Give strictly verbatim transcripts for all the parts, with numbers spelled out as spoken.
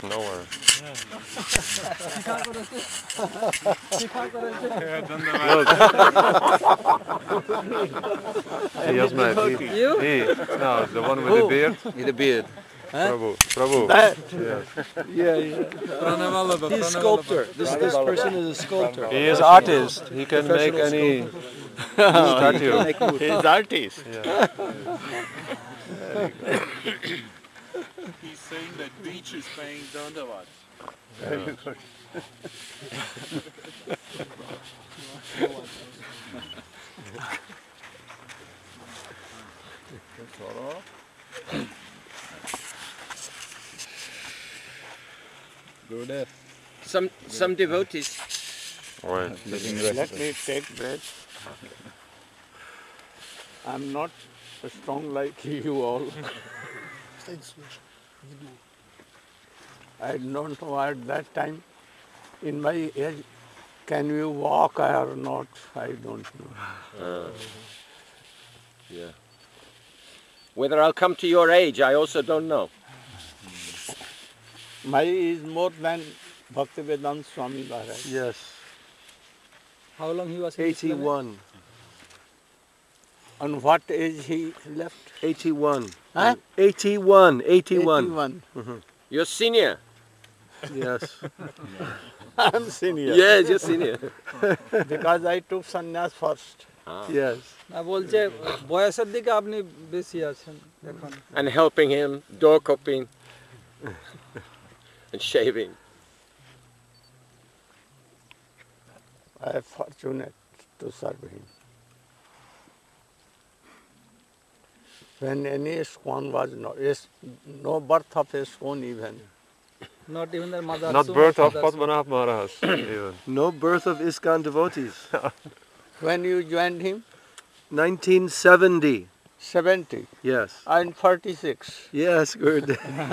Nowhere. Yes, mate. He, You? he, no, the one with Who? the beard. With the beard. Huh? Prabhu. Prabhu. That? Yes. Yeah, yeah. He's a sculptor. This, this person is a sculptor. He is artist. He can make any statue. He's artist. Yeah. He's saying that beach is paying Dandavad. Very good. Gurudev. Some some devotees. Right. Let me take breath. I'm not strong like you all. I don't know at that time, in my age, can you walk or not? I don't know. Uh, yeah. Whether I'll come to your age, I also don't know. My is more than Bhaktivedanta Swami Maharaj. Yes. How long he was? eighty-one. On what age he left? eighty-one. Huh? eighty-one. eighty-one. eighty-one. Mm-hmm. You're senior. Yes. I'm senior. Yes, you're senior. Because I took sannyas first. Ah. Yes. না বলছে বয়সের দিকে আপনি বেশি আছেন এখন And helping him, door copying, and shaving. I am fortunate to serve him. When any ISKCON was no, is no birth of ISKCON even. not even their mother. Not birth of Padmanabh Maharaj. Even. No birth of ISKCON devotees. When you joined him? nineteen seventy. seventy? Yes. I'm forty-six. Yes, good.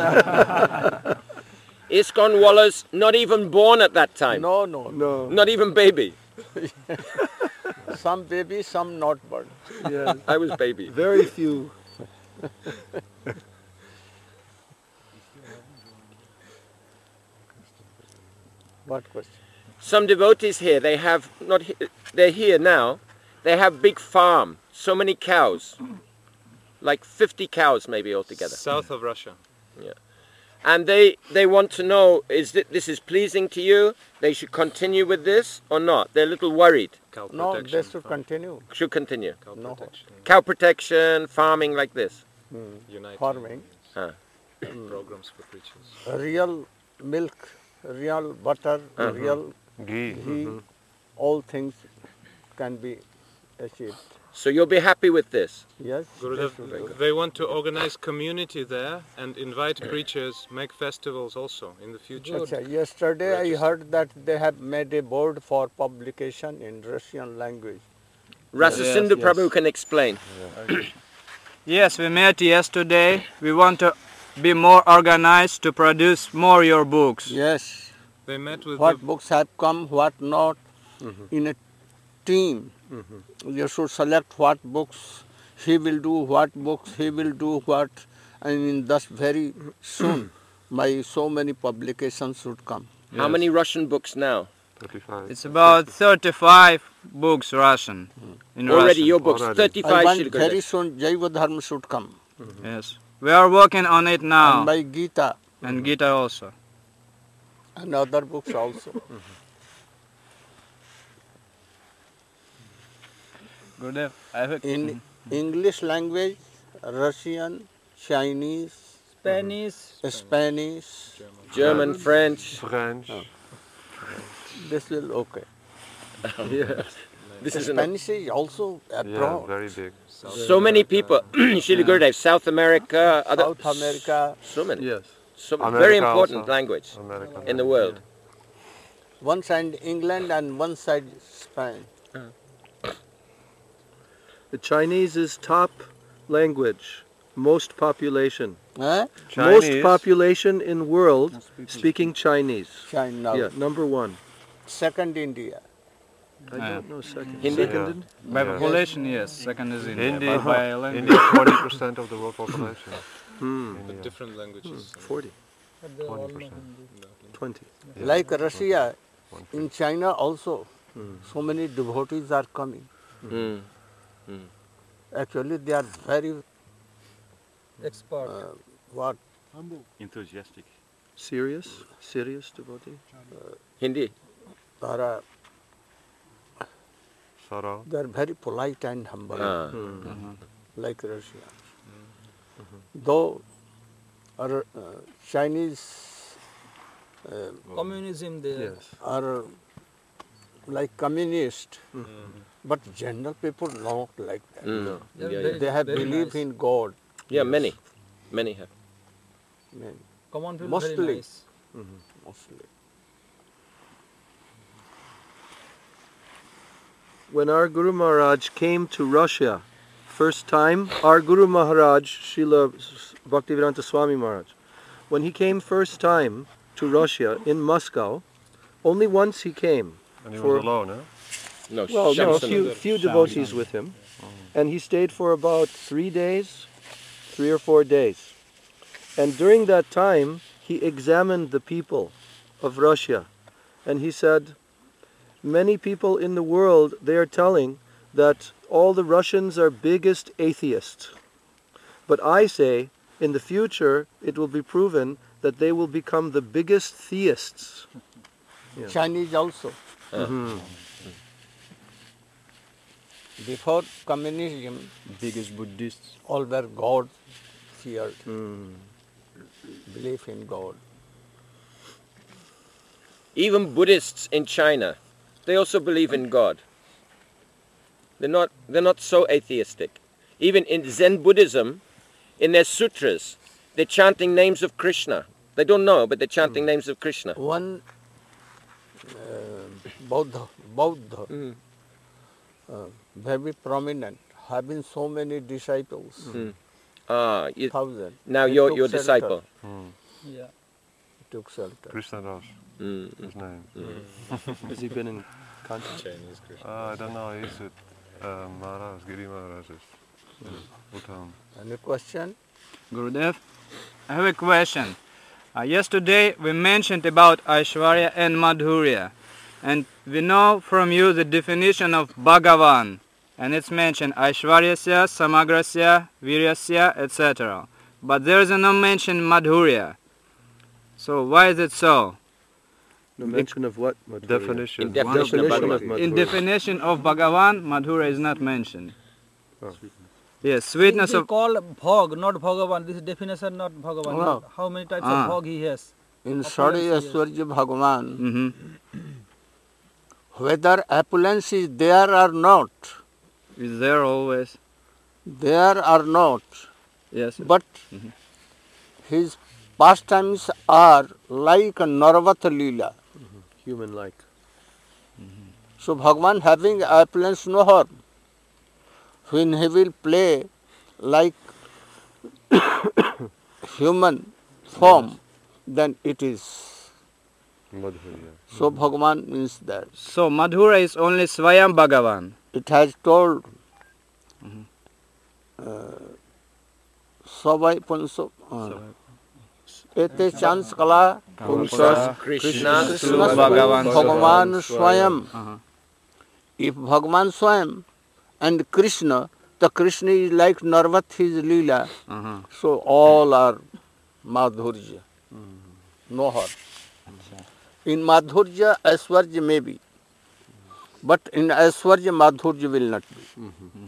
ISKCON Wallace, not even born at that time. No, no. No. Not even baby. Some baby, some not born. Yes. I was baby. Very few. What question? Some devotees here, they have not. he- They're here now. They have big farm, so many cows, like fifty cows maybe altogether. South of Russia. Yeah, and they they want to know, is that this is pleasing to you? They should continue with this or not? They're a little worried. Cow No, protection. they should continue. Should continue. Cow No. protection. Cow protection, farming like this. Hmm. United Farming. Huh. programs for preachers. Real milk, real butter, Uh-huh. real Ghee. ghee, all things can be achieved. So you'll be happy with this? Yes. Gurudev, this will be good. they want to organize community there and invite preachers, make festivals also in the future. Acha, yesterday I heard that they have made a board for publication in Russian language. Rasa Yes, Sindhu yes. Prabhu can explain. Yes, we met yesterday. We want to be more organized to produce more your books. Yes. They met with What the, books have come, what not, Mhm. in a team. Mhm. You should select what books he will do, what books he will do, what, and thus very soon my so many publications should come. How Yes. many Russian books now? thirty-five. It's about thirty-five books Russian. In Already Russian. your books, Already. I thirty-five want Shri very Gurudev. soon Jaiva Dharma should come. Yes. We are working on it now. And my Gita And Gita also. and other books also. Gurudev, I have a In English language, Russian, Chinese, Spanish. Spanish, German, French. French. this will okay. Yes. This is an, Spanish is also Yeah, abroad. very big. so many people. Shri Gurudev, South America, other, South America, so many. Yes. So America very important also. language American. in the world. one side England and one side Spain. The Chinese is top language, most population. Huh? Most Chinese. population in world speaking Chinese. China. Yeah, number one. Second India. I Yeah. don't know second. Hindi? Second. by Yeah. population, yes. Second is India. Hindi. But by language. India is forty percent of the world population. Hmm. the India. different languages. forty. But they all know Hindi. twenty. Like Russia, in China also, so many devotees are coming. Mm. Actually, they are very, Expert. uh, what, Enthusiastic. Serious? Serious devotee? Hindi. are, uh, Sarah. they are very polite and humble, Ah. like Russia. Though our uh, Chinese uh, Communism there. Yes. are like communist, but general people not like that. Mm. They are Yeah, yeah. very- They have very belief nice. in God. Yeah, many. Many have. Man, Common people Mostly. very nice. mostly. When our Guru Maharaj came to Russia, first time, our Guru Maharaj, Srila Bhaktivedanta Swami Maharaj, when he came first time to Russia in Moscow, only once he came. And he For- was alone, huh? No, Well, no, a Shamsun. few, few devotees with him. And he stayed for about three days, three or four days. And during that time, he examined the people of Russia. And he said, many people in the world, they are telling that all the Russians are biggest atheists. But I say, in the future, it will be proven that they will become the biggest theists. Yeah. Chinese also. Before communism, Biggest Buddhists. all were God feared, Mm. belief in God. Even Buddhists in China, they also believe in God. They're not, they're not so atheistic. Even in Zen Buddhism, in their sutras, they're chanting names of Krishna. They don't know, but they're chanting names of Krishna. One uh, Buddha, Buddha Mm. uh, very prominent, having so many disciples, Ah, you, thousand. now He you're took your shelter. disciple. Yeah. He took shelter. Krishna Das, Mm. his name. Has he been in contact? Chinese Krishna. Uh, I don't know, he's with uh, Maharaj, Giri Maharaj. Bhutan. Any question? Gurudev, I have a question. Uh, yesterday we mentioned about Aishwarya and Madhurya, and we know from you the definition of Bhagavan, and it's mentioned Aishwaryasya, Samagrasya, Viryasya, et cetera. But there is no mention Madhurya. So why is it so? No mention of what? Madhurya? Definition. In definition of Definition of Bhagavan. In Madhurya. definition of Bhagavan, Madhurya is not mentioned. Oh. Yes, sweetness He of... call Bhog, not Bhagavan. This is definition, not Bhagavan. Wow. How many types Ah. of Bhog he has? In Opulence, Sadi yes. Aishwarya Bhagavan, Mhm. whether opulence is there or not, Is there always? there or not, Yes. but his pastimes are like Narvat Leela. Human-like. So Bhagavan having opulence no harm. When he will play like human form, then it is. Madhurya. So Bhagavan means that. So Madhura is only Swayam Bhagavan. It has told Sabai Punso Ete Chans Kala Krishna, Krishna Bhagavan Bhagavan Swayam. Uh-huh. If Bhagavan Swayam and Krishna, the Krishna is like Narvat, his Leela. Uh-huh. So all are Madhurya. No harm. In Madhurya, Aishwarya may be. But in Aishwarya, Madhurya will not be.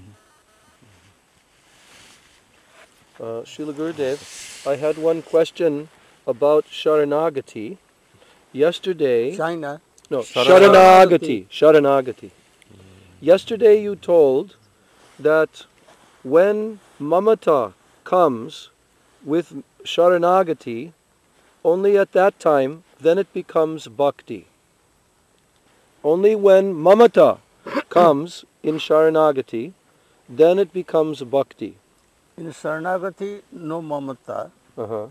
Uh, Srila Gurudev, I had one question about Sharanagati. Yesterday, China, no, Sharanagati. Sharanagati, Sharanagati. Yesterday you told that when Mamata comes with Sharanagati, only at that time, then it becomes Bhakti. Only when Mamata comes in Sharanagati, then it becomes Bhakti. in Sharanagati, no mamata. Uh-huh.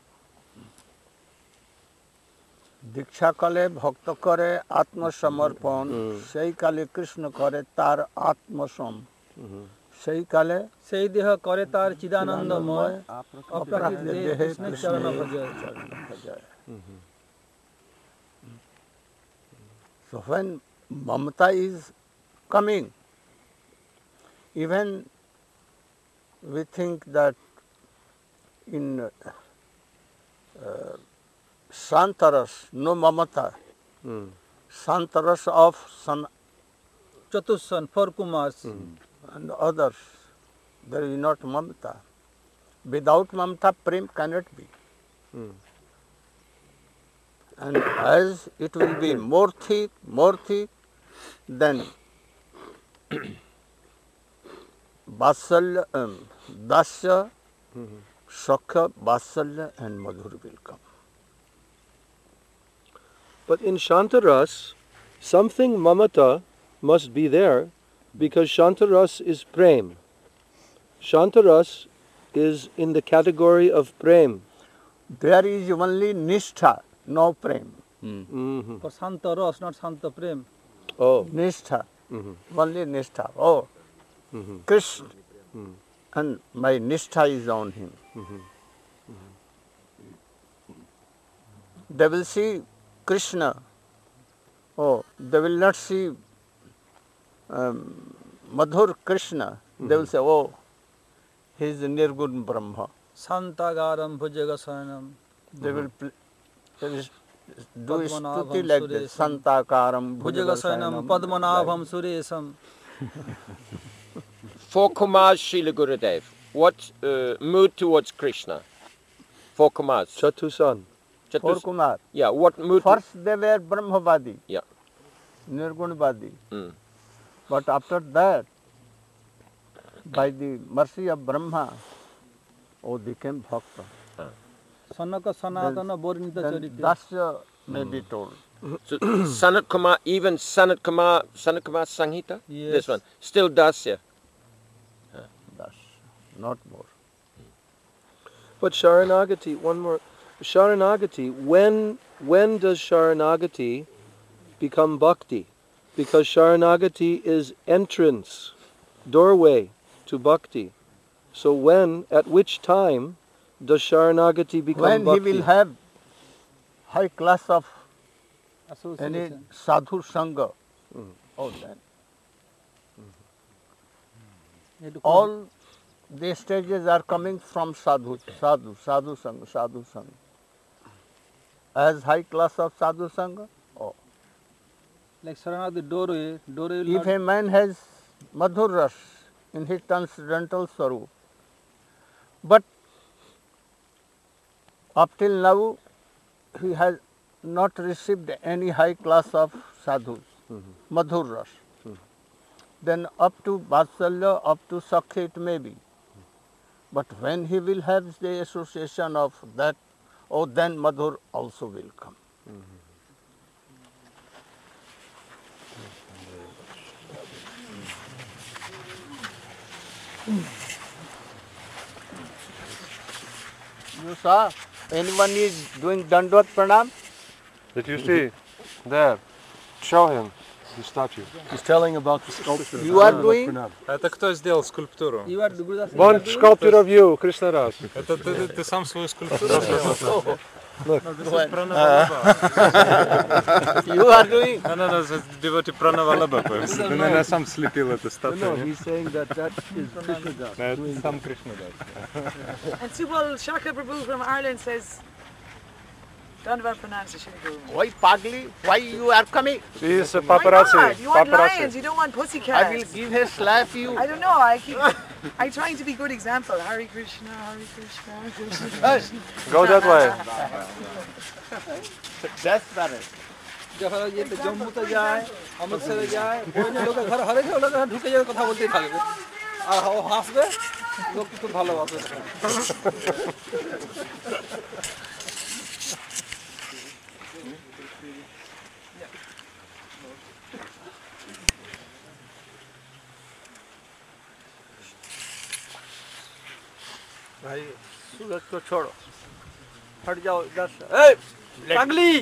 দীক্ষা কালে ভক্ত করে আত্মসমর্পণ, সেই কালে কৃষ্ণ করে তার আত্মসম। সেই কালে সেই দেহ করে তার চিদানন্দময় অপ্রাকৃত অপ্রাকৃত দেহে দেহে কৃষ্ণের চরণ কৃষ্ণের ভজয়। চরণ ভজয়। So when mamata is coming, even we think that in uh, Shantaras, no mamata, Mm. Shantaras of San চতুষ্সন four Kumars and others, there is not mamata. Without mamata, prem cannot be. Mm. And as it will be more thick, more thick, then Vatsalya, um, Dasya, Sakya, Vatsalya and Madhur will come. But in Shantaras, something mamata must be there because Shantaras is prem. Shantaras is in the category of prem. There is only Nishtha, no Prem. Mm-hmm. For shanta rasa not shanta prem. Oh. Nishtha, Mhm. only Nishtha. Oh, Mhm. Krishna, and my Nishtha is on him. They will see Krishna. Oh, they will not see um, Madhur Krishna. They will say, oh, he is Nirgun Brahma. শান্তাগারম ভুজগশয়নম They will, pl- they will do Padmanabham stuti like this. Suresam. Santakaram ভুজগশয়নম Bhujagasayanam. পদ্মনাভম সুরেশম। For Kumars, Srila Gurudev, what uh, mood towards Krishna? For Kumars. Chatusan. For Chatus- Kumar. yeah, what mood? First they were Brahmavadi, Yeah. Nirgunvadi. Mm. But after that, by the mercy of Brahma, oh, became Bhakta. Sanaka Sanatana বর্ণিত Then চরিত্র। Dasya may be told. So Sanat Kumar, even Sanat Kumar, Sanat Kumar Sanghita, this Yes. one, still Dasya. Dasya, not more. But Sharanagati, one more. Sharanagati, when when does Sharanagati become bhakti? Because Sharanagati is entrance, doorway to bhakti. So when, at which time, does Sharanagati become When bhakti? he will have high class of any association. sadhu sangha, oh, then এটুকু all the stages are coming from sadhu, sadhu, sadhu sangha, sadhu sangha. As high class of sadhu sangha, oh. like শরণাগতি doorway, doorway will If not a man has madhur ras in his transcendental swarup, but up till now he has not received any high class of sadhus, madhur ras. Then up to Vatsalya, up to Sakya it may be. But when he will have the association of that, oh, then madhur also will come. You saw anyone is doing Dandvat Pranam? Did you see? There. Show him the statue. He's telling about the sculpture. You are doing? Это кто сделал скульптуру? you are Gurudas. One sculpture of you, Krishna Ras. Это ты, ты, ты сам свою скульптуру сделал. You are doing? Да, да, да, девоти Пранавалаба. Ты, наверное, сам слепил эту No, статую. he's saying that that is Krishnadas. Это сам Кришнадас. And Subal Shaka Prabhu from Ireland says, Dandavad Pranam to Shri Guru. Why Pagli? Why you are coming? He is a Why paparazzi. not? You want lions, Paparazzi. you don't want pussycats. I will give a slap you. I don't know, I keep, I'm trying to be good example. Hare Krishna, Hare Krishna, Krishna Krishna. Go that way. Desperate. যখন ইয়েতে জম্মুতে যায়, অমৃতসরে যায়, বিভিন্ন লোকের ঘরে হরে গেলে লোকেরা ঢুকে যাবে কথা বলতেই থাকবে। আর ও হাসবে, লোক খুব ভালোবাসবে। भाई सूरज को छोड़ो, हट जाओ इधर से। ए, पगली!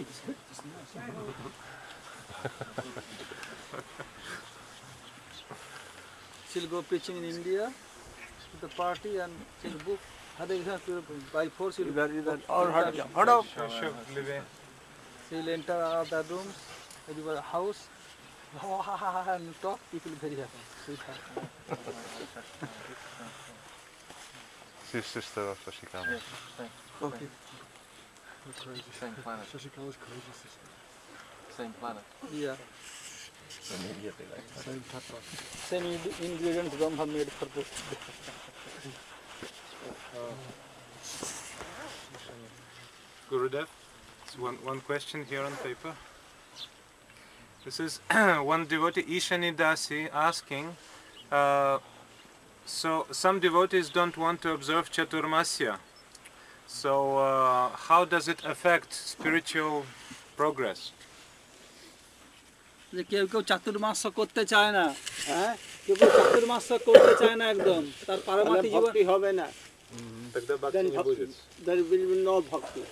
She'll go preaching in India to the party and she'll book. Hare Krishna, by force she'll इधर इधर और हट जाओ हटो she'll enter out of that room, maybe a house, and talk, people very happy. Sweetheart. His sister of Shashikama. Okay. Same planet. Shashikala's crazy sister. Same planet. Yeah. Immediately like that. Same pepper. Same ing- ingredients Brahma made for this. Gurudev, it's one, one question here on paper. This is one devotee, Ishani Dasi, asking, uh, so some devotees don't want to observe Chaturmasya. So uh, how does it affect spiritual progress? যে কেউ কেউ চাতুর্মাস করতে চায় না, হ্যাঁ কেউ কেউ চাতুর্মাস করতে চায় না একদম, তার পারমার্থিক জীবন भक्ति হবে না, Тогда bhakti then не будет. there will be no bhakti.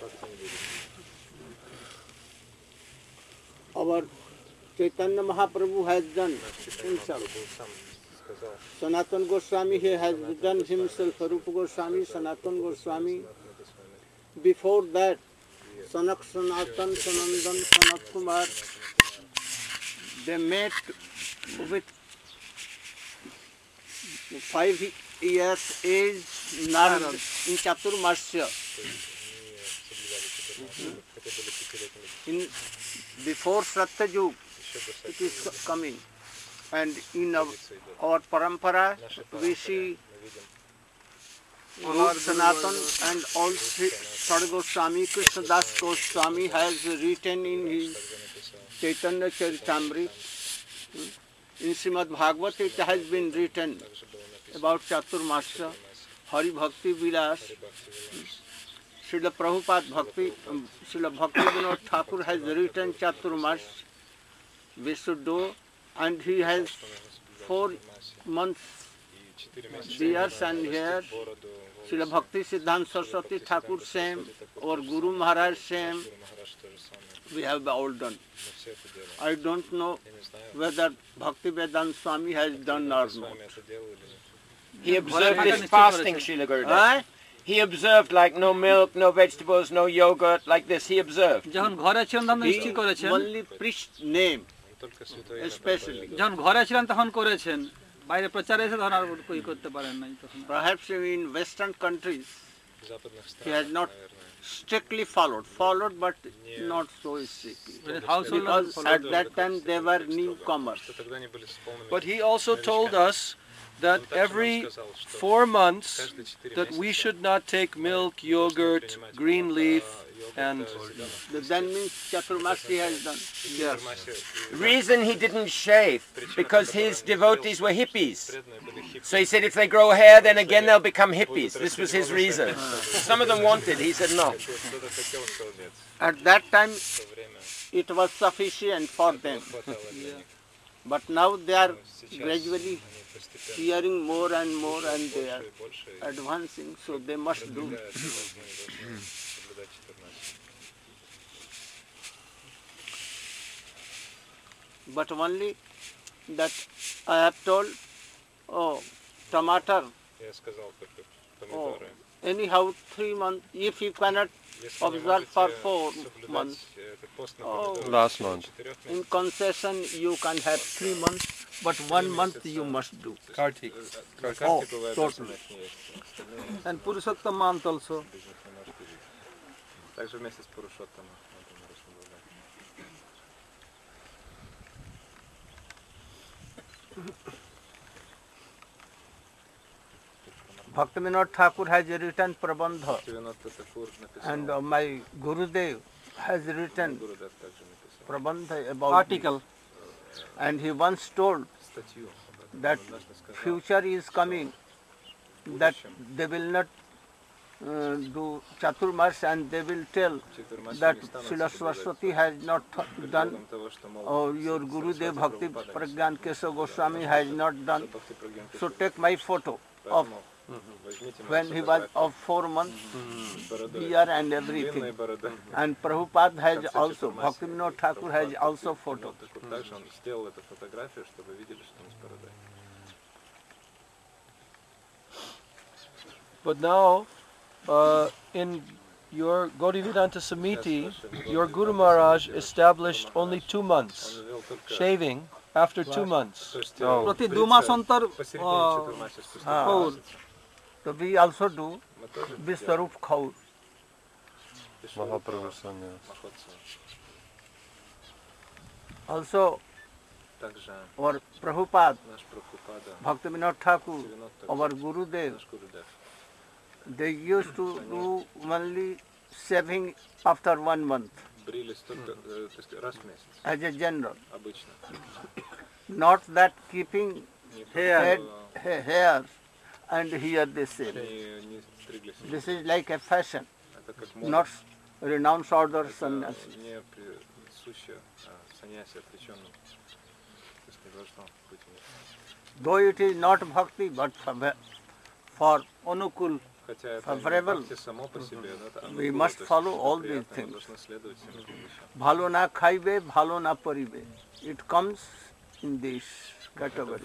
Our Chaitanya Mahaprabhu has done himself. Sanatana Goswami, he has done himself. Rupa Goswami, Sanatana Goswami. Before that, Sanak Sanatan, Sanandan, Sanat Kumar, they met with five years age Narad in Chaturmasya. In before Satyajug, it is coming, and in our, our parampara we see Rup Sanatan and also Sada Goswami, Krishnadas Goswami has written in his Chaitanya Charitamrita. In Srimad Bhagavad it has been written about Chaturmasya, Hari Bhakti Vilas. Srila Prabhupada Bhakti, um, Srila Bhakti Vinod Thakur has written Chaturmas, Visuddho, and he has four months beards and hair. Srila Bhakti Siddhanta Saraswati Thakur same, or Guru Maharaj same, we have all done. I don't know whether Bhakti Vedanta Swami has done or not. He observed this fasting, Srila Gurudev. Huh? He observed like no milk, no vegetables, no yogurt, like this. He observed. যখন ঘরে ছিলেন তখন He নিশ্চয় করেছেন, only preached name, especially. যখন ঘরে ছিলেন তখন করেছেন, বাইরে প্রচারে এসে তখন আর কই করতে পারেন নাই তখন। Perhaps in Western countries, he has not strictly followed, followed but not so strictly. Household Because at that time they were newcomers. But he also told us that every four months that we should not take milk, yogurt, green leaf, and That means Chaturmas he has done. yes. Reason he didn't shave, because his devotees were hippies. So he said if they grow hair, then again they'll become hippies. This was his reason. Some of them wanted, he said no. At that time it was sufficient for them. But now they are gradually hearing more and more and they are advancing, so they must do. But only that I have told, oh, tomato, oh, anyhow three months, if you cannot observe for four months, oh, Last month. in concession you can have three months, but one month you must do. Kartik. Oh, totally. And Purushottam month also. Также вместе с Пурушоттамом. Bhaktivinoda Thakur has written Prabandha, and uh, my Gurudev has written Prabandha about Article. and he once told that future is coming, that they will not uh, do Chaturmas and they will tell that Srila Saraswati has not th- done, or your Gurudev Bhakti Pragyan Keshav Goswami has not done. So take my photo of when he was of four months, beard and everything. And Prabhupada has also, Bhaktivinoda Thakur has also photo. But now, uh, in your Gaudivedanta Samiti, your Guru Maharaj established only two months, shaving after two months. প্রতি দু মাস অন্তর খৌর So we also do Vishwarup Khaur. Mahaprabhu sannyas. Also, our Prabhupada, Bhaktivinoda Thakur, our Gurudev, they used to do only shaving after one month as a general. Not that keeping head, ha- hair and here they shave. This is like a fashion, not renounced order sannyasi. Though it is not bhakti, but for, for Anukul favorable, we must follow all these things. Bhalo na khaibe, bhalo na paribe. It comes in this category.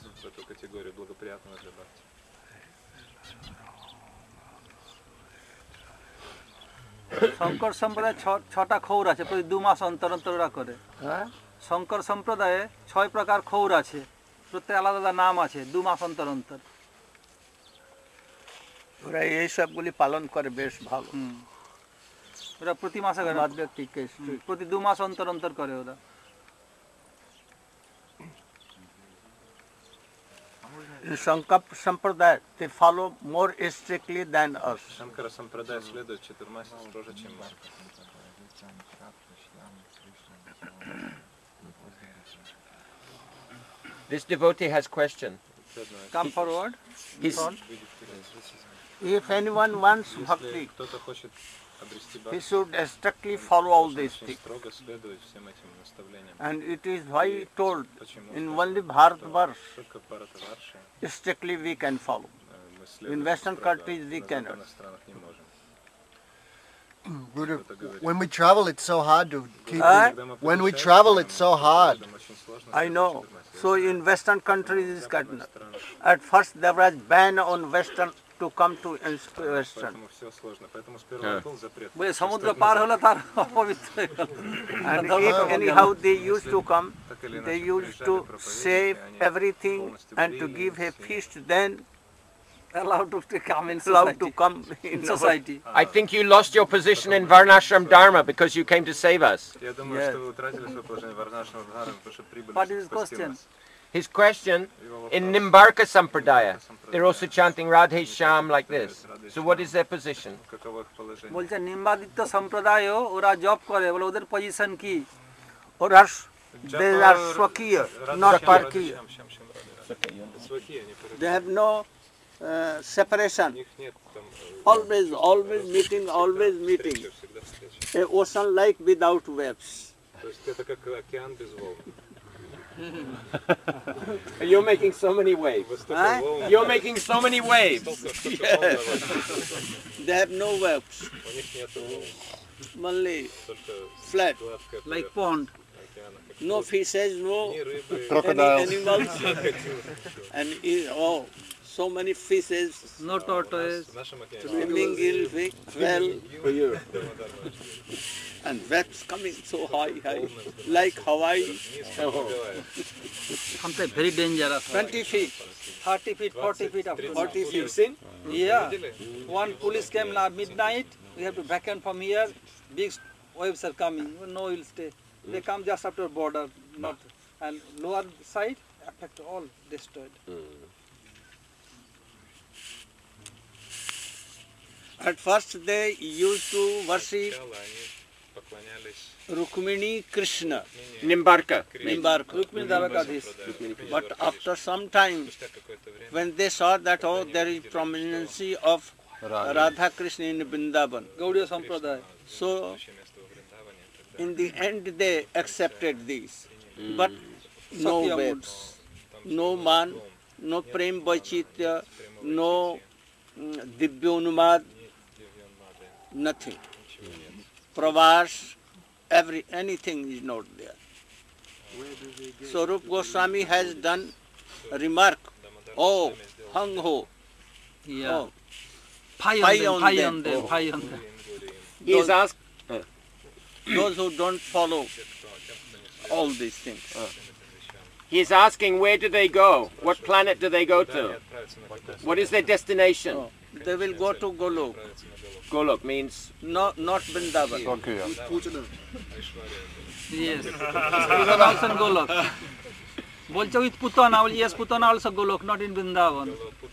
Shankar সম্প্রদায়ে ছ- ছটা খৌর আছে প্রতি দু মাস অন্তর অন্তর ওরা করে Huh? শঙ্কর সম্প্রদায়ে ছয় প্রকার খৌর আছে প্রত্যেক আলাদা আলাদা নাম আছে দু মাস অন্তর অন্তর ওরা এই সবগুলি পালন করে বেশ ভালো। হুম ওরা প্রতি মাসে করে না, আমাদের থেকে strict। প্রতি দু মাস অন্তর অন্তর করে ওরা In Shankar Sampradaya, they follow more strictly than us. Шанкара Сампрадая следует четырьмя строже, чем мы. This devotee has question. Come forward He's, If anyone wants bhakti, Кто-то хочет обрести he бхакти, should strictly follow all these очень things. строго следует всем этим наставлениям. And it is why told Почему? in only Bharatvarsh, Только в Бхаратварше strictly we can follow. мы следуем In Western строго, countries we на cannot. западных странах не можем. Guru, Кто-то говорит, when we travel, it's so hard to keep. Huh? когда мы When we путешествуем, travel, it's so hard. нам очень сложно I следовать know. четырьмя So in Western countries В is западных cannot. странах. At first there was ban on Western to come to Western. Поэтому все сложно. Поэтому сперва А. был запрет. বলে সমুদ্র Приступить পার назад. হলে তার অপবিত্র হয়ে গেল And ধর্ম if কর্ম গেল। anyhow they used to come, Так или they иначе, used приезжали to проповедники, save они everything полностью and to брили give a все. feast, then allowed to come in allowed to society come in in our society I think you lost your position in Varnashram Dharma because you came to save us. Я думаю, Yes. что вы утратили свое положение в Варнашном Дхарме, потому что прибыли What is спасти question? нас. His question, Его in вопрос. Nimbarka Sampradaya, they're also chanting Radhe Sham like this. So what is their position? Каково их положение? বলছে নিম্বাদিত্য সম্প্রদায়ও ওরা job করে বলে ওদের position কি or us, they are Swakiya, not Parkiya. Сваки, они They have no uh, separation. У них нет там Always, always meeting, always meeting. всегда встречи. A ocean like without waves. То есть это как океан без волн. You're making so many waves. Вот столько А? волн, You're making so many waves. столько, столько волн на вас. They have no waves, У них нет волн, only только flat. гладкая like поверхность pond океана. как No fishes, no Ни рыбы, any animals, and i- oh, so many fishes no tortoise в нашем океане swimming in big well, and waves coming so high, high, like Hawaii, something very dangerous twenty feet, thirty feet forty feet up to forty feet. seen? yeah one police came now midnight we have to back end from here big waves are coming no will stay they come just after border not and lower side affect all destroyed At first they used to worship сначала они поклонялись Rukmini Krishna, Nimbarka. Nimbarka. Rukmini Dvarakadhish. But after some time, спустя какое-то время when they saw that oh there is prominence of Radha Krishna in Vrindavan, Gaudiya sampradaya so следующее место во Вриндаване, тогда in the end they accepted these. But no Sakya waves, no man, no prem vaichitya, no mm, divyonumad, nothing. Pravas, every anything is not there. So Rup Goswami has done a remark. Oh, hung ho. yeah Oh, Pie on Pie them, on pie them. on them, pie on them. He's asked. Those who don't follow all these things. He's asking where do they go? What planet do they go to? What is their destination? Oh, they will go to Golok. Golok means No, not Vrindavan. Tokyo. Yes. Even also in Golok. বলছে with Putana, yes, Putana also Golok, not in Vrindavan.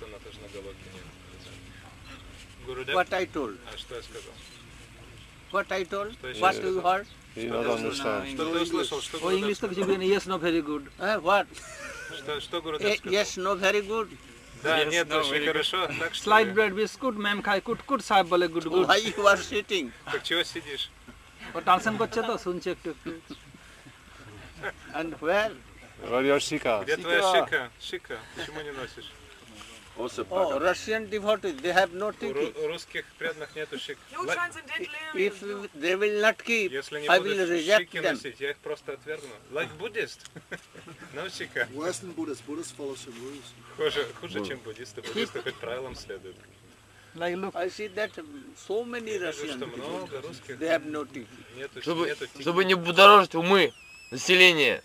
What I told. А что я сказал? What I told. Что еще What раз? you heard. He don't understand. Что ты услышал? Что Oh, English Гурудев तो किसी भी नहीं, yes, no, very good. Eh, what? Что, что Гурудев Eh, сказал? yes, no, very good. Да, нет, очень хорошо. Так что Slide ли? bread biscuit, ma'am খায় কুট কুট সাহেব বলে good good. Why you are sitting? Так чего сидишь? ও ট্রান্সলেট করছে তো শুনছে একটু একটু. And where? Where your shika? Где твоя шика? Шика. Почему не носишь? also Oh, Russian devotees, they have no У tiki. ру- у русских преданных нету шик. No Like, transcendental areas. If they will not keep, Если не I will будут reject шики them. носить, я их просто отвергну. Like Buddhist. No шика. Worse than Buddhists. Buddhists follow some rules. Хуже, хуже, чем буддисты. Буддисты хоть правилам следуют. Like look, I see that so many Я вижу, Russian что devotees, много русских they have no tiki. нету, Чтобы, нету тики. чтобы не будоражить умы населения.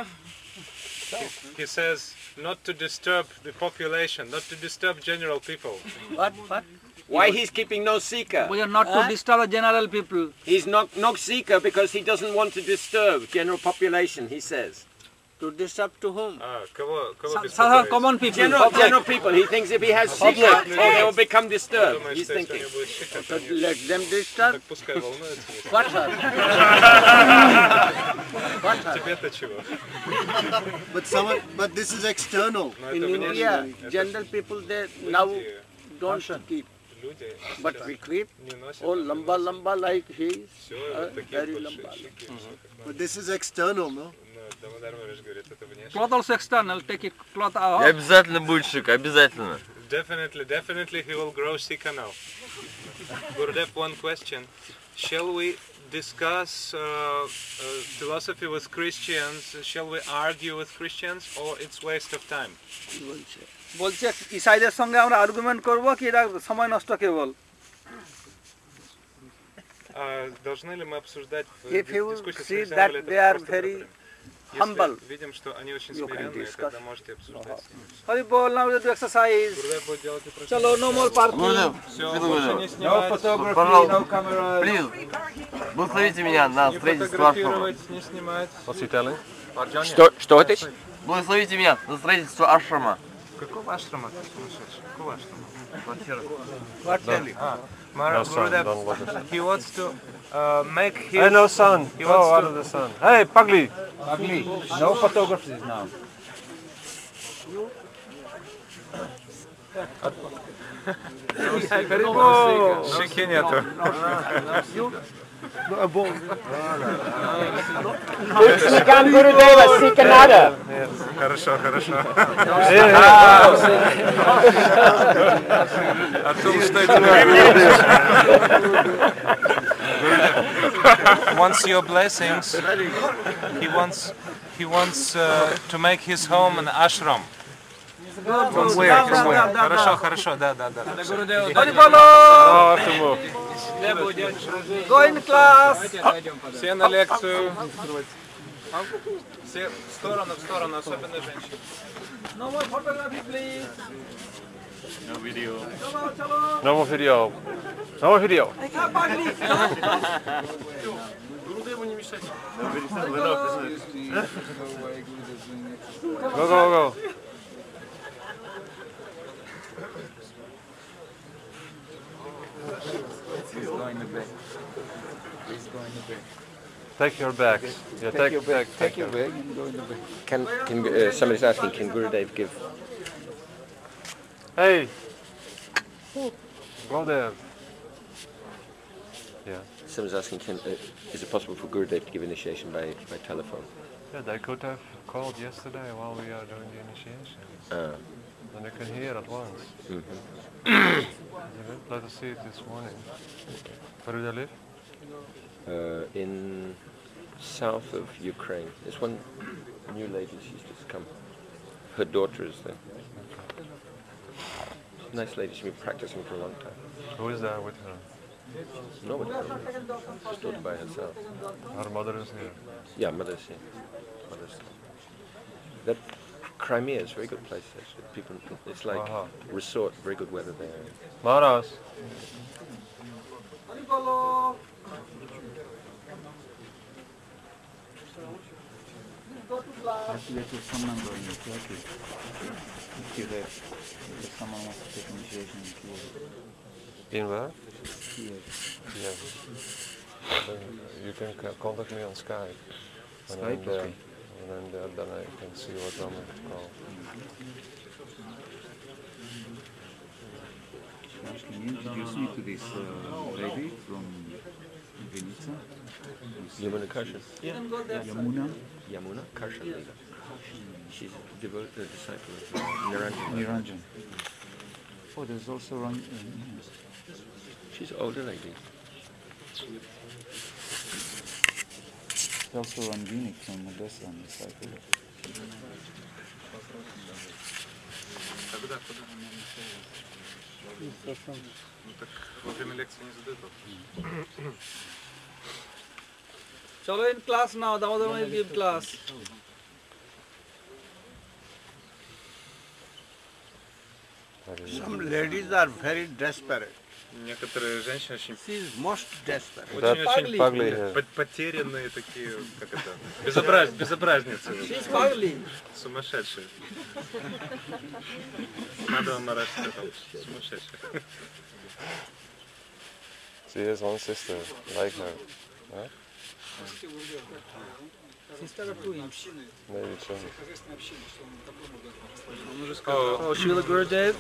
He says not to disturb the population, not to disturb general people. What? What? why he's keeping no seeker. we are not to disturb the general people. He's not no seeker because he doesn't want to disturb general population. He says To disturb to whom? А, кого, кого Sa- беспокоить? Saധാরণ common people. general general people. He thinks if he has seeker, or they will become disturbed. Думает, He's что если у thinking. него будет шика, то So они- let them disturb. так пускай волнуются. если- What? Sir? What? Sir? Тебе-то чего? But someone, but this is external. Но In это внешне. India, Это general people they now люди, don't keep, люди but we keep. не носят. Oh, lamba lamba like he is. Все, uh, вот такие very большие lamba. шики. всё как But this is external, no? надо. Ну, Дамодар Махарадж говорит, это внешне. Cloth also external, take it cloth И out. обязательно будет шик, обязательно. Definitely, definitely he will grow Sika now. Gurudev, one question. Shall we discuss uh, uh, philosophy with Christians? Shall we argue with Christians or it's waste of time? বলছে ইসাইদের সঙ্গে আমরা argument করব কি এটা সময় নষ্ট কেবল. А должны ли мы обсуждать в If дис- you дискуссии с see христианами, that или это they are просто very проблема? humble, Если видим, что они очень you can смиренные, discuss. тогда можете обсуждать с ними. Hari বল নাও যদি exercise. Гурудев будет делать упражнения. চলো no more parking. Все, больше не снимать, Пожалуйста, плиз, благословите меня на не строительство ашрама. фотографировать, не снимать. What's he telling? Что, что это? Благословите меня на строительство ашрама. Какого ашрама ты сумасшедший? Какого ашрама? Квартира. А, Мара No son, Gurudev, don't look at it. he wants to uh, make his... Hey, no sun. He Go wants out to- of the sun. Hey, Pugly. Ugly. No photographies now. Шики нету. Sikam Gurudeva, Sikanada. Нет, хорошо, хорошо. О том, что это wants your blessings. He wants he wants uh, to make his home an ashram. From where? From where? Хорошо, хорошо, да, да, да. Hari বল. Oh, I have to move. Go in class. Все на лекцию. Все в сторону, в сторону, особенно женщины. No more photography please. No more video. No more video. দেখা পাগলি. Go, go, go. Take your bags. Yeah, take, your bag. Take your bag. Can, can uh, somebody's asking, can Gurudev give? Hey. Go there. Yeah. Someone's asking, can, uh, is it possible for Gurudev to give initiation by, by telephone? Yeah, they could have called yesterday while we are doing the initiation. Uh, And they can hear at once. mhm. Let us see it this morning. Where do they live? uh, in south of Ukraine. There's one new lady, she's just come. Her daughter is there. Nice lady, she's been practicing for a long time. Who is there with her? No one. She stood by herself. Her mother is here. Yeah, mother's here. Mother's here. That Crimea is a very good place actually. People, it's like Aha. resort, very good weather there. Maharaj. Have to get your phone number in Turkey. Kiev. If someone wants to take initiation in Kiev. In where? Kiev. Yes. Then you can c- contact me on Skype. When Skype, I'm there. okay. When I'm there, then I can see what number to call. Can you introduce me to this uh, lady from Vinica? Yamuna Karshan. Yeah. Yamuna? Yamuna Karshan Lila. She's a devoted a disciple of Niranjan. Niranjan. Oh, there's also Ran. Uh, She's an older lady. there's also Rangini from Odessa on the side. Когда, куда? Ну так во время лекции не задают вопрос. Chalo in class now, Damodar will give class. Some ladies are very desperate. Некоторые женщины очень, She is most desperate. очень, Pugly. очень Pugly. по- потерянные такие, как это, безобраз, безобразницы. She's ugly. Сумасшедшие. Надо Мараш сказал, сумасшедшие. She has one sister like her. Huh? Sister of twins. Maybe so. Oh, Srila Gurudev.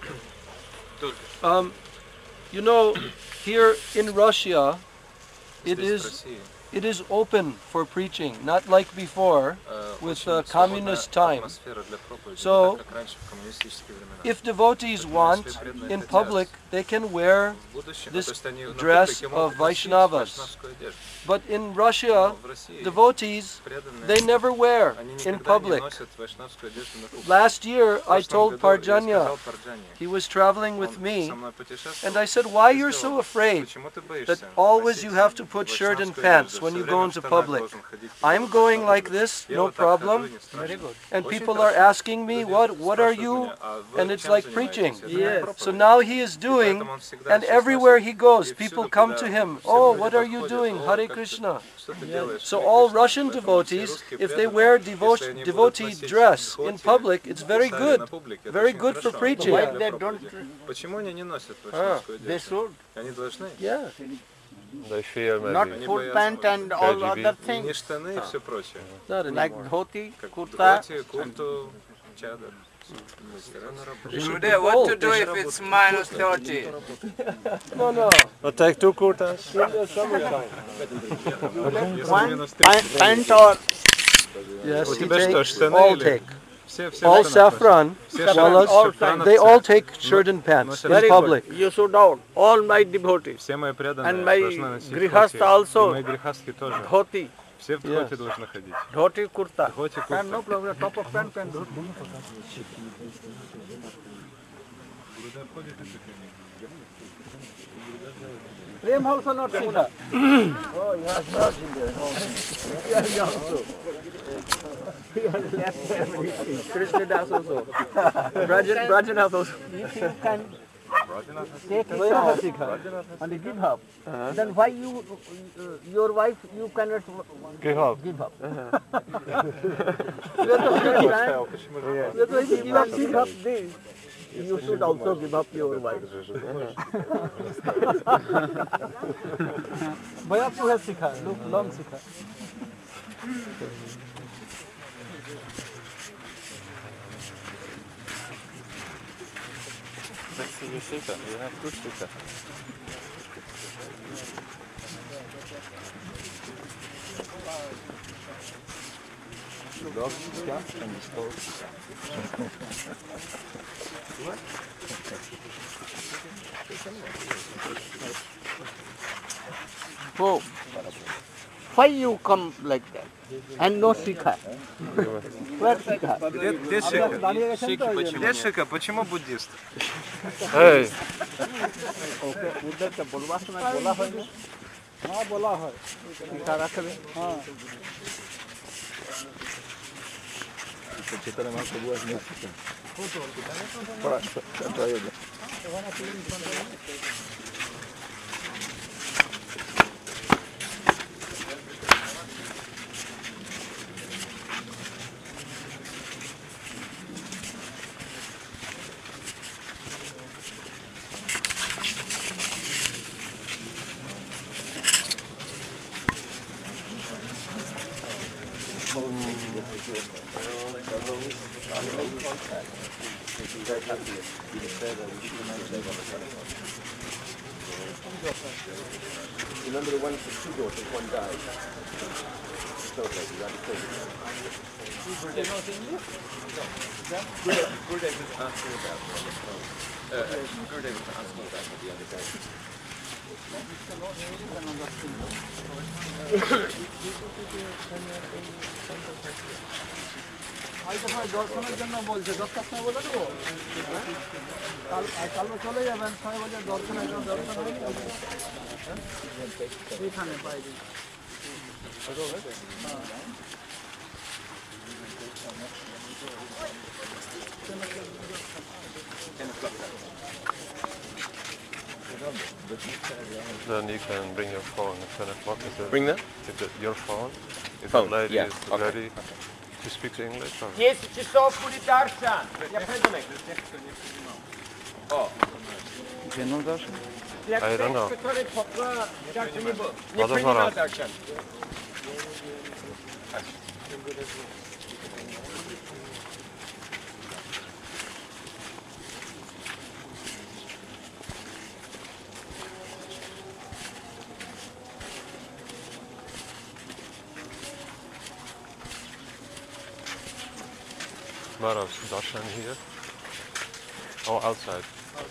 Um, you know, here in Russia, it Здесь, в is России, it is open for preaching, not like before э, with очень uh, свободная communist time. атмосфера для проповеди, So, так как раньше в коммунистические времена. If devotees want, in public, they can wear В будущем, this то есть они на dress публике of могут носить Vaishnavas. вайшнавскую одежду. But in Russia, Но в России devotees, преданные, they never wear они in никогда не public. носят вайшнавскую одежду на публике. Last year, В I прошлом told году я Parjanya, сказал Парджане, he was traveling with он me, со мной путешествовал, and I said, why и you're сказал, so afraid почему ты that боишься always you носить have to put shirt and вайшнавскую pants одежду, when всё you время go в into штанах public? должен ходить, I'm когда going на like публике. this, Я no вот так хожу, problem. не страшно. And Очень people хорошо. are asking me, Люди what, what are спрашивают you? меня, а вы And it's чем like занимаетесь? preaching. Это моя проповедь. So now he is И doing, поэтому он всегда and всё everywhere сносит. he goes, И people всюду, come куда to him, все oh, люди what are you подходят, doing? «О, Hare как ты- Krishna. что ты делаешь, So Харе all Кришна». Russian Поэтому все devotees, русские if they преданные, wear если devo- они будут devotee носить dress in дхоти, public, it's very сари good, на публике, это very очень good for хорошо. preaching. Why Для they проповеди. don't? Почему они не носят А, вайшнавскую They одежду? should. Они должны. Yeah. They fear Not maybe. full pant and all K G B. other Не things. штаны и все прочее. Not Like anymore. dhoti, Как kurta. дхоти, курту, чадр. Gurudev, what to do if it's minus thirty? No, no. I'll take two kurtas. In the summertime. One pant, pant or Yes, У he тебя что, take, штаны all или- take. Все, все All в штанах saffron, Все wallas, шафрановцы. they all take shirt and pants носят in very public. good. You should out. All my devotees. Все мои преданные And my должны носить grihastha дхоти. also. И мои грехастки тоже. Dhoti, Все в Yes. дхоти должны ходить. dhoti kurta. Дхоти, And no курта. problem, top of pant and dhoti. Prem also not Sikha. Oh, you have not in there. Yeah, yeah, also. Krishna Das also. Brajan, Brajan has also. If you can take Sikha and give up, then why you, uh, your wife, you cannot Give up. give up? You are the same man. That's why you give up, give up this. You should also give up your wife. Mayapur has Sikha, look, long Sikha. You have good sticker. Go. Why you come like that? And no Sikha. Where Sikha? Где, где Шика? Где Шика? Почему буддист? Hey. Okay, उधर से बोलवा समय बोला है ना? हाँ बोला है। सिखा रख ले। हाँ। Читали нас было вместе. Хорошо, это я. Remember the one for two daughters, one died. So okay, you understand. Gurudev Gurudev was asking about it on the phone. Uh, Gurudev was asking about it the other day. দর্শনের জন্য বলছে দশটার সময় বলে দেবো কাল কালকে চলে যাবেন ছয় বলে দর্শনের জন্য দর্শন এইখানে পাইবি Then you can bring your phone at ten o'clock. Is it, Bring that? Is it your phone? If Phone, the lady yeah, is okay. ready. She speaks English? Or? десять часов будет Даршан. Я приду. О. Где ну Даршан? I don't know. Который пока Даршан не был. Не Ладно, принимал Марат. Даршан. Marav's darshan here? Oh, outside.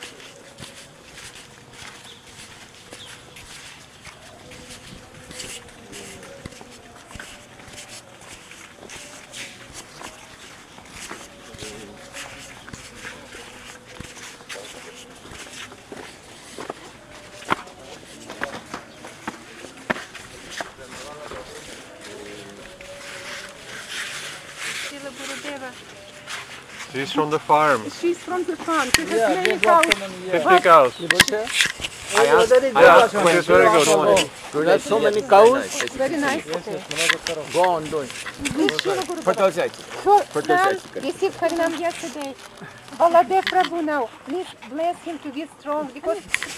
Srila Gurudeva. She's from the farm. She's from the farm. She has Yeah, many good cows. fifty cows. I asked, I asked when It's very good. oh, there's so many cows. It's very nice. Okay. Go on doing. Продолжайте. So, Продолжайте. Ram received Harinam yesterday. Baladev Prabhu now. Please bless him to be strong because.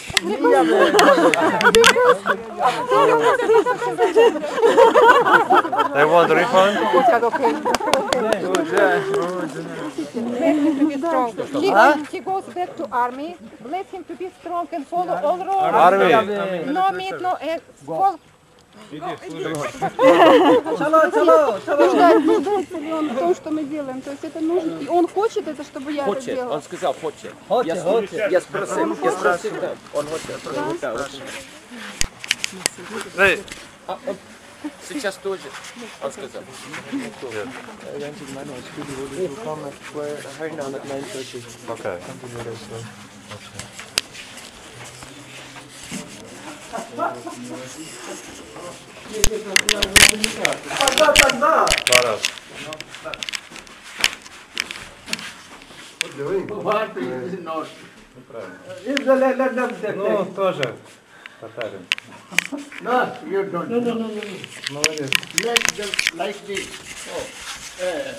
They want a refund? Okay. Bless him to be strong. He, Huh? he goes back to army. Bless him to be strong and follow all rules. Army. No meat, no eggs. Follow. Чало, чало, Нуждается ли он в том, что мы делаем? То есть это нужно. И он хочет это, чтобы я это Хочет. сделала. Он сказал хочет. Хочет, Я, хочет. я спросил. Я спросил. Да. Он хочет. Да, очень. Hey. А, он сейчас тоже. Он сказал. Okay. Marav. What is not? Let, let them take Ну, тоже татарин. No, you don't. No, no, no, no. Молодец. Let them like this. Oh. Uh,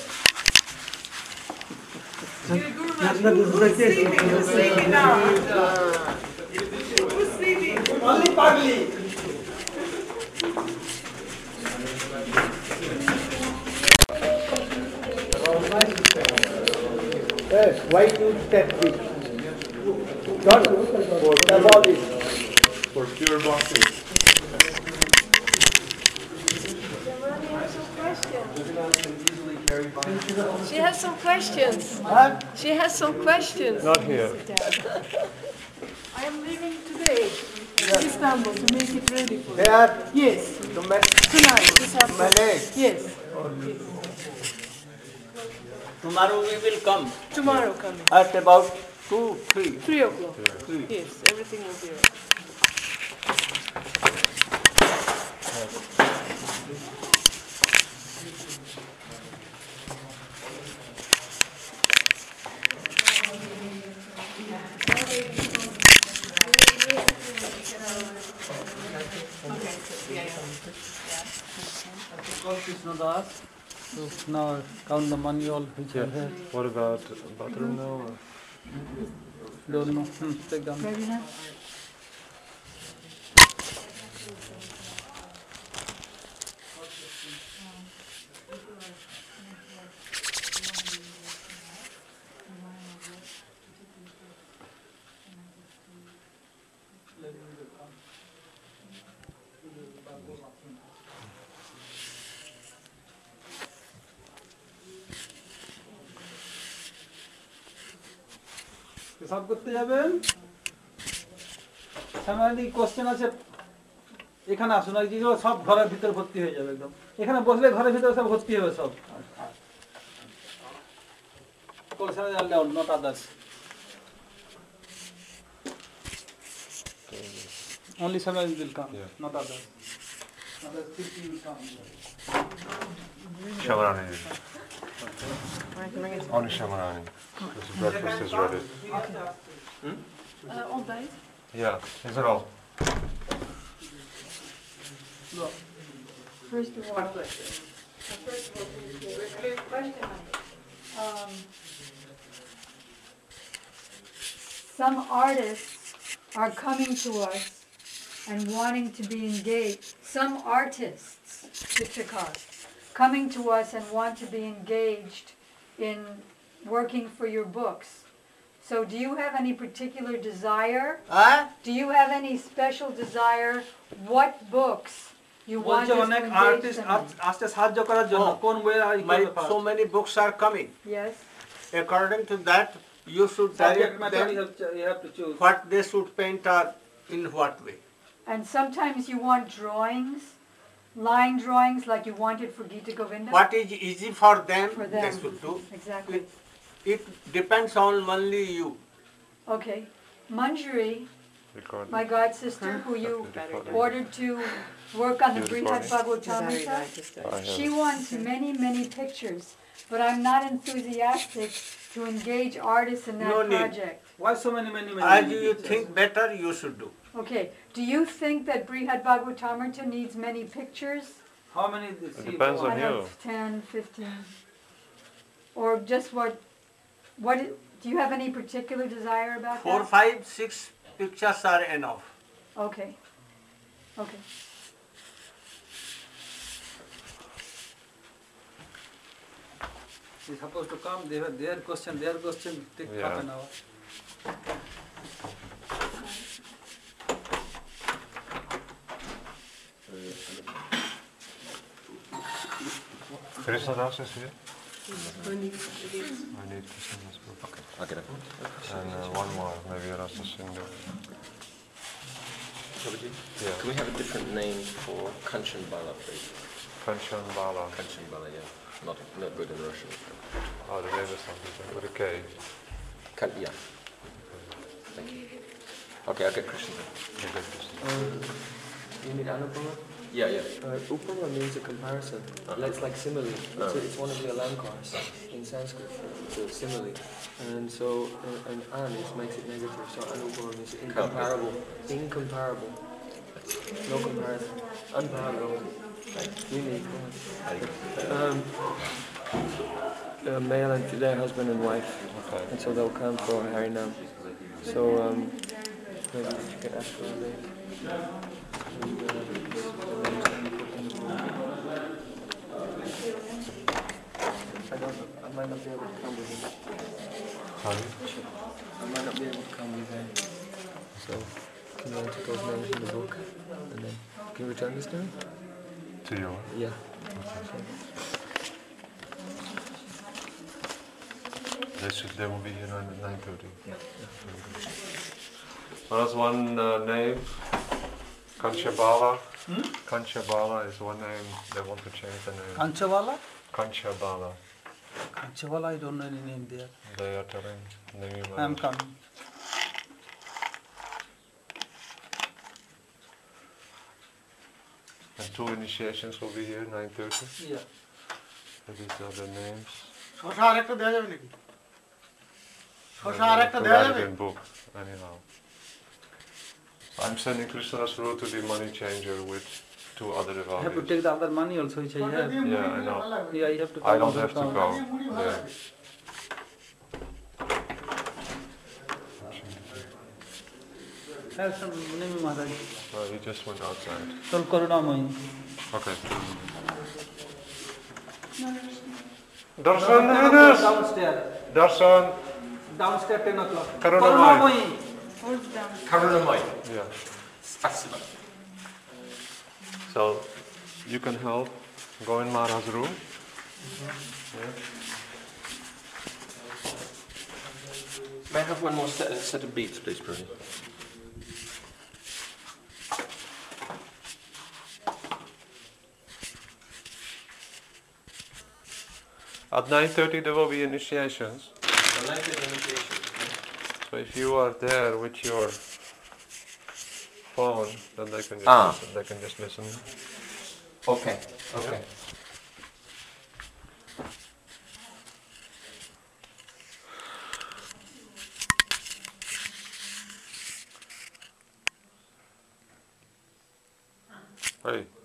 Who's sleeping now? Who's sleeping? Only Pagli. Yes, why do you step this? Not for the body. For pure bhakti. She has some questions. She has some questions. Not here. I am leaving today. Istanbul to make it ready for you. There? Yes. To make Tonight, this afternoon. manage. Yes. Tomorrow we will come. Tomorrow coming. At about two, three. Three o'clock. Three. Yes, everything will be ready. Call Krishna Das. So now count the money all which I have. What about bathroom now? Or? Don't know. Hmm, take down. Ready now? হিসাব করতে যাবেন সামনে question আছে এখানে আসুন আর যেগুলো সব ঘরের ভিতর ভর্তি হয়ে যাবে একদম এখানে বসলে ঘরের ভিতরে সব ভর্তি হবে সব কোশ্চেন জানলে not others only Samuel will come yeah. Not others others fifty will come Shamarani. Only Shamarani. This breakfast is ready. Hmm? Uh, ontbijt? Ja, is er al. First of all, first of all, question. Um, some artists are coming to us and wanting to be engaged. Some artists, Chichikar, coming to us and want to be engaged in working for your books. So do you have any particular desire? Huh? Do you have any special desire what books you want us to engage them in? আসতে সাহায্য করার জন্য কোন বইয়ের so many books are coming. Yes. According to that, you should direct them you have to choose what they should paint or in what way. And sometimes you want drawings, line drawings like you wanted for Gita Govinda. What is easy for them, For them. they should do. Exactly. It, it depends on only you. Okay. Manjari, Recording. my god sister, who you ordered to work on the You Brihad recording? Bhagavatamrita, I have she it. wants many, many pictures, but I'm not enthusiastic to engage artists in that No need. project. why so many many many As you think better, you should do. Okay. Do you think that Brihad Bhagavatamrita needs many pictures? how many this It depends on I you. don't know, ten, fifteen. Or just what, what, i- do you have any particular desire about Four, that? five, six pictures are enough. Okay, okay. is supposed to come they have their question their question take Yeah. half an hour Krishna Das is here. I need Krishna Das book. Okay, I'll get it. And uh, one more, maybe Rasa Singh. Yeah. Can we have a different name for Kanchan Bala, please? Kanchan Bala. Kanchan Bala, yeah. Not, not good in Russian. Oh, the name is something with a K. Kan, yeah. Thank you. Okay, I'll get Krishna. Um, you need Anupama? Yeah, yeah. Uh, Upama means a comparison. Uh-huh. It's like simile. It's, Uh-huh. a, it's one of the alankars in Sanskrit. It's a simile. And so, uh, an an is makes it negative. So Anupama means incomparable. Incomparable. No comparison. Unparalleled. Unique. Um, uh, male and their husband and wife. Okay. And so they'll come for Harinam. So, um, maybe you can ask for a name. And, uh, I don't know. I might not be able to come with him. Pardon? I might not be able to come with him. So, can you enter those names in the book? And then, can you return this to me? To you? Yeah. They should. They will be here at nine thirty. Yeah. Well, that's one uh, name. Kanchabala. Hmm? Kanchabala is one name. They want to change the name. Kanchabala? Kanchabala. Kanchabala, I don't know any name there. They are telling name. I am coming. And two initiations will be here, nine thirty. Yeah. So these are the names. Oh, Uh, provided in book, anyhow. So I'm sending Krishna's rule to the money changer with two other I have to devotees. take the other money also which I have. Yeah, I know. Yeah, I have to I come don't to have to account. go. Yeah. Have some name, Maharaj. Well, he just went outside. Tol Karunamai. Okay. Darshan, Darshan, downstairs. Darshan. Downstairs ten o'clock. Karunamai. Karunamai. Yeah. Spasiba. So you can help. Go in Mara's room. Yeah. May I have one more set, set of beads, please, Prabhu? At nine thirty there will be initiations. nine thirty initiation. So if you are there with your phone, then they can just Ah. listen. They can just listen. Okay, okay. Hey.